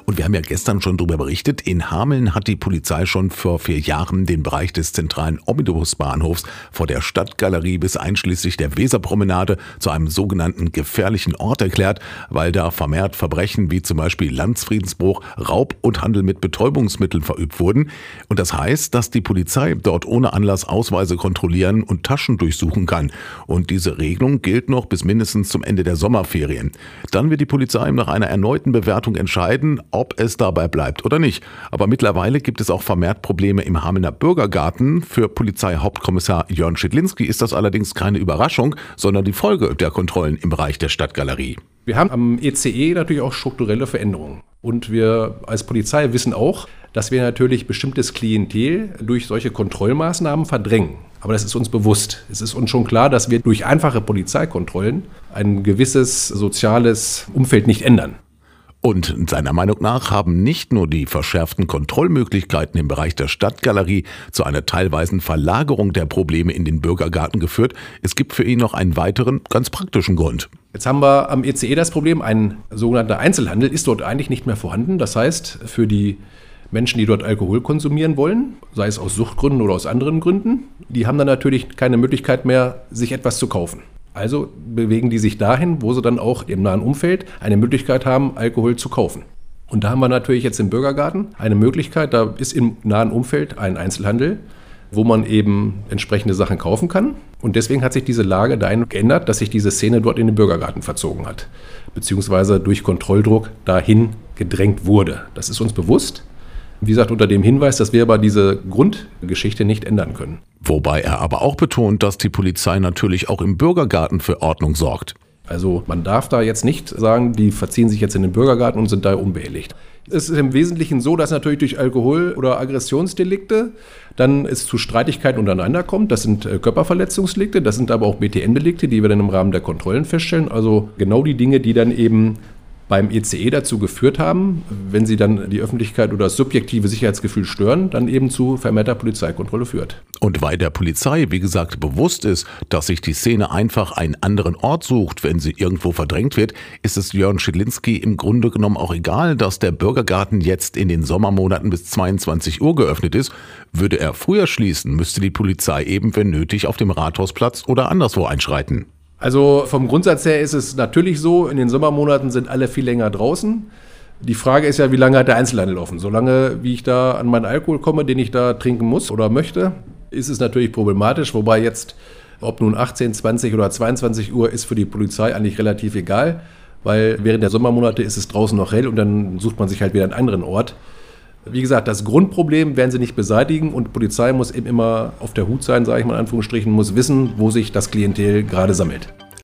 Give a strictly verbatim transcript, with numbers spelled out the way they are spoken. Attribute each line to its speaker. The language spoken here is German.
Speaker 1: Und wir haben ja gestern schon darüber berichtet, in Hameln hat die Polizei schon vor vier Jahren den Bereich des zentralen Omnibusbahnhofs vor der Stadtgalerie bis einschließlich der Weserpromenade zu einem sogenannten gefährlichen Ort erklärt, weil da vermehrt Verbrechen wie zum Beispiel Landesfriedensbruch, Raub und Handel mit Betäubungsmitteln verübt wurden. Und das heißt, dass die Polizei dort ohne Anlass Ausweise kontrollieren und Taschen durchsuchen kann. Und diese Regelung gilt noch bis mindestens zum Ende der Sommerferien. Dann wird die Polizei nach einer erneuten Bewertung entscheiden, ob es dabei bleibt oder nicht. Aber mittlerweile gibt es auch vermehrt Probleme im Hamelner Bürgergarten. Für Polizeihauptkommissar Jörn Schiedlinski ist das allerdings keine Überraschung, sondern die Folge der Kontrollen im Bereich der Stadtgalerie.
Speaker 2: Wir haben am E C E natürlich auch strukturelle Veränderungen. Und wir als Polizei wissen auch, dass wir natürlich bestimmtes Klientel durch solche Kontrollmaßnahmen verdrängen. Aber das ist uns bewusst. Es ist uns schon klar, dass wir durch einfache Polizeikontrollen ein gewisses soziales Umfeld nicht ändern.
Speaker 1: Und seiner Meinung nach haben nicht nur die verschärften Kontrollmöglichkeiten im Bereich der Stadtgalerie zu einer teilweisen Verlagerung der Probleme in den Bürgergarten geführt. Es gibt für ihn noch einen weiteren, ganz praktischen Grund.
Speaker 2: Jetzt haben wir am E C E das Problem, ein sogenannter Einzelhandel ist dort eigentlich nicht mehr vorhanden. Das heißt, für die Menschen, die dort Alkohol konsumieren wollen, sei es aus Suchtgründen oder aus anderen Gründen, die haben dann natürlich keine Möglichkeit mehr, sich etwas zu kaufen. Also bewegen die sich dahin, wo sie dann auch im nahen Umfeld eine Möglichkeit haben, Alkohol zu kaufen. Und da haben wir natürlich jetzt im Bürgergarten eine Möglichkeit, da ist im nahen Umfeld ein Einzelhandel, wo man eben entsprechende Sachen kaufen kann. Und deswegen hat sich diese Lage dahin geändert, dass sich diese Szene dort in den Bürgergarten verzogen hat, beziehungsweise durch Kontrolldruck dahin gedrängt wurde. Das ist uns bewusst. Wie gesagt, unter dem Hinweis, dass wir aber diese Grundgeschichte nicht ändern können.
Speaker 1: Wobei er aber auch betont, dass die Polizei natürlich auch im Bürgergarten für Ordnung sorgt.
Speaker 2: Also man darf da jetzt nicht sagen, die verziehen sich jetzt in den Bürgergarten und sind da unbehelligt. Es ist im Wesentlichen so, dass natürlich durch Alkohol- oder Aggressionsdelikte dann es zu Streitigkeiten untereinander kommt. Das sind Körperverletzungsdelikte, das sind aber auch B T N-Delikte, die wir dann im Rahmen der Kontrollen feststellen. Also genau die Dinge, die dann eben beim E C E dazu geführt haben, wenn sie dann die Öffentlichkeit oder das subjektive Sicherheitsgefühl stören, dann eben zu vermehrter Polizeikontrolle führt.
Speaker 1: Und weil der Polizei, wie gesagt, bewusst ist, dass sich die Szene einfach einen anderen Ort sucht, wenn sie irgendwo verdrängt wird, ist es Jörn Schiedlinski im Grunde genommen auch egal, dass der Bürgergarten jetzt in den Sommermonaten bis zweiundzwanzig Uhr geöffnet ist. Würde er früher schließen, müsste die Polizei eben, wenn nötig, auf dem Rathausplatz oder anderswo einschreiten.
Speaker 2: Also vom Grundsatz her ist es natürlich so, in den Sommermonaten sind alle viel länger draußen. Die Frage ist ja, wie lange hat der Einzelhandel offen? Solange wie ich da an meinen Alkohol komme, den ich da trinken muss oder möchte, ist es natürlich problematisch. Wobei jetzt, ob nun achtzehn, zwanzig oder zweiundzwanzig Uhr, ist für die Polizei eigentlich relativ egal. Weil während der Sommermonate ist es draußen noch hell und dann sucht man sich halt wieder einen anderen Ort. Wie gesagt, das Grundproblem werden sie nicht beseitigen und die Polizei muss eben immer auf der Hut sein, sage ich mal in Anführungsstrichen, muss wissen, wo sich das Klientel gerade sammelt.